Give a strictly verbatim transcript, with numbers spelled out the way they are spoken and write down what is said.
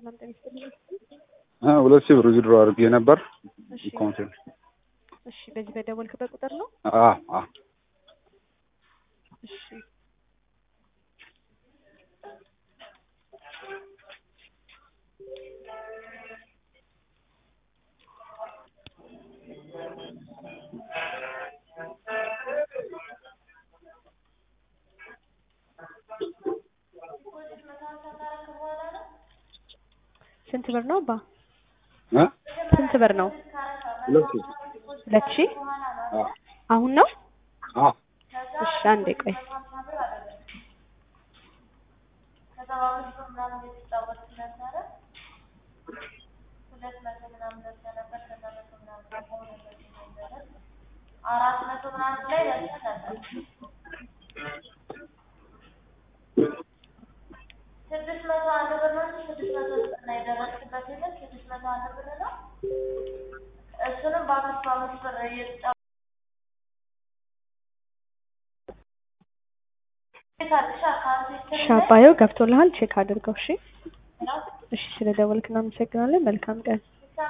ሰላም ጤና ይስጥልኝ። አ ሁለት ሺህ ብር ዊዝድሮ አድርጌ ነበር አካውንት። እሺ በዚህ በደወልክበት ቁጥር ነው? አ አ እሺ ስንት ብር ነው ባ? አ ስንት ብር ነው? ሁለት ሺህ ሁለት ሺህ አ አሁን ነው? አ እሺ አንዴ ቆይ። አራት መቶ ምናምን ላይ ደርሰናል። ስድስት መቶ አንድ ብር ነው። ስድስት መቶ ዘጠና የደረስክበት የለም። ስድስት መቶ አንድ ብር ነው። እሱንም በአምስት በአምስት ብር እየተጫወትን ሻባዩ ገብቶልሃል? ቼክ አድርገው። እሺ እሺ፣ ስለደወልክ እናመሰግናለን። መልካም ቀን።